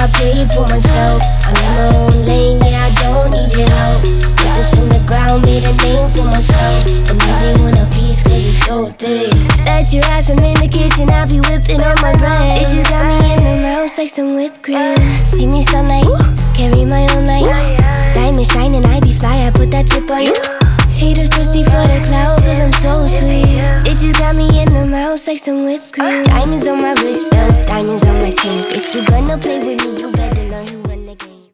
I paid for myself. I'm in my own lane, yeah, I don't need your help. Put this from the ground, made a name for myself. And now they want a piece cause it's so thick. Bet your ass I'm in the kitchen, I be whipping on my bread. It just got me in the mouth like some whipped cream. See me sunlight, carry my own light. Diamond shining, I be fly, I put that chip on you. Haters thirsty for the cloud cause I'm so sweet. It just got me in the mouth like some whipped cream. Diamonds on my wrist belts, diamonds on my chains. If you gonna play with me, you better